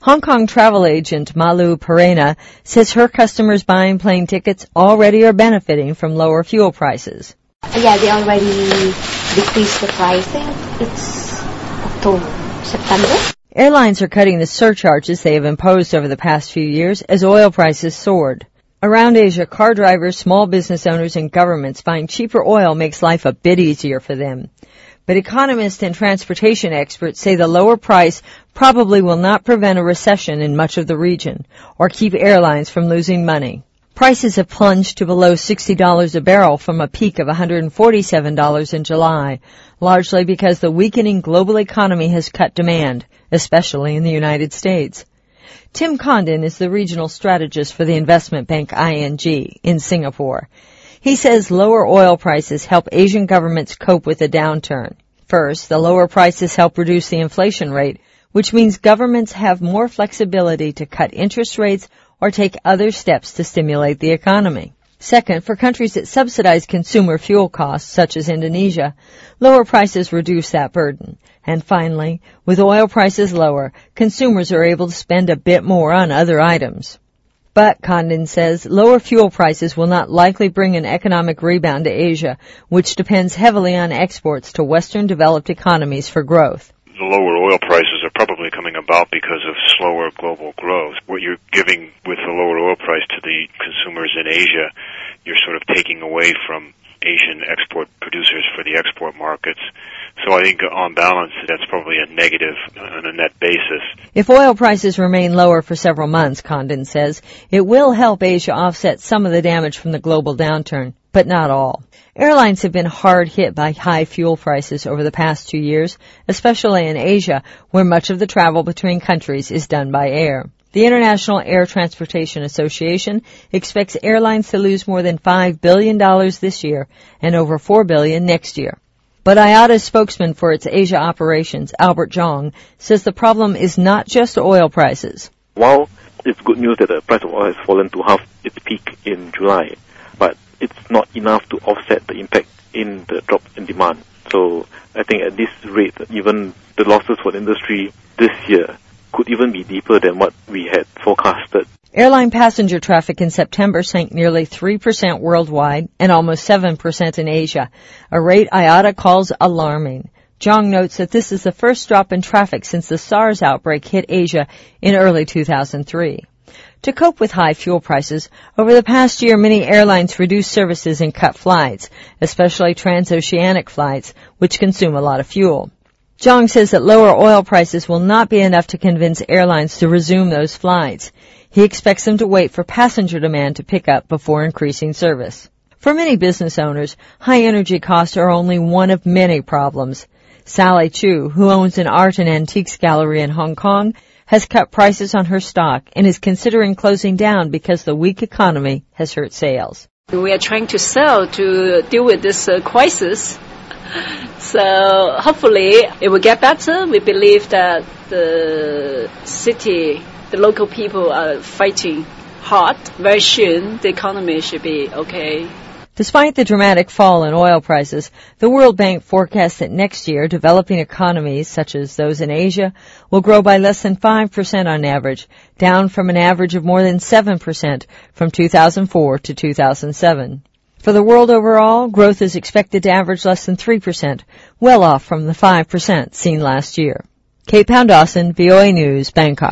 Hong Kong travel agent Malu Perena says her customers buying plane tickets already are benefiting from lower fuel prices. Yeah, they already decreased the pricing. It's October, September. Airlines are cutting the surcharges they have imposed over the past few years as oil prices soared. Around Asia, car drivers, small business owners, and governments find cheaper oil makes life a bit easier for them. But economists and transportation experts say the lower price probably will not prevent a recession in much of the region or keep airlines from losing money. Prices have plunged to below $60 a barrel from a peak of $147 in July, largely because the weakening global economy has cut demand, especially in the United States. Tim Condon is the regional strategist for the investment bank ING in Singapore. He says lower oil prices help Asian governments cope with the downturn. First, the lower prices help reduce the inflation rate, which means governments have more flexibility to cut interest rates or take other steps to stimulate the economy. Second, for countries that subsidize consumer fuel costs, such as Indonesia, lower prices reduce that burden. And finally, with oil prices lower, consumers are able to spend a bit more on other items. But, Condon says, lower fuel prices will not likely bring an economic rebound to Asia, which depends heavily on exports to Western developed economies for growth. The lower oil prices are probably coming about because of slower global growth. What you're giving with the lower oil price to the consumers in Asia, you're sort of taking away from Asian export producers for the export markets. So I think on balance, that's probably a negative on a net basis. If oil prices remain lower for several months, Condon says, it will help Asia offset some of the damage from the global downturn, but not all. Airlines have been hard hit by high fuel prices over the past 2 years, especially in Asia, where much of the travel between countries is done by air. The International Air Transportation Association expects airlines to lose more than $5 billion this year and over $4 billion next year. But IATA's spokesman for its Asia operations, Albert Zhang, says the problem is not just oil prices. While it's good news that the price of oil has fallen to half its peak in July, but it's not enough to offset the impact in the drop in demand. So I think at this rate, even the losses for the industry this year could even be deeper than what we had forecasted. Airline passenger traffic in September sank nearly 3% worldwide and almost 7% in Asia, a rate IATA calls alarming. Zhang notes that this is the first drop in traffic since the SARS outbreak hit Asia in early 2003. To cope with high fuel prices, over the past year many airlines reduced services and cut flights, especially transoceanic flights, which consume a lot of fuel. Zhang says that lower oil prices will not be enough to convince airlines to resume those flights. He expects them to wait for passenger demand to pick up before increasing service. For many business owners, high energy costs are only one of many problems. Sally Chu, who owns an art and antiques gallery in Hong Kong, has cut prices on her stock and is considering closing down because the weak economy has hurt sales. We are trying to sell to deal with this crisis. So hopefully it will get better. We believe that the city, the local people are fighting hard. Very soon the economy should be okay. Despite the dramatic fall in oil prices, the World Bank forecasts that next year developing economies, such as those in Asia, will grow by less than 5% on average, down from an average of more than 7% from 2004 to 2007. For the world overall, growth is expected to average less than 3%, well off from the 5% seen last year. Kate Pound Dawson, VOA News, Bangkok.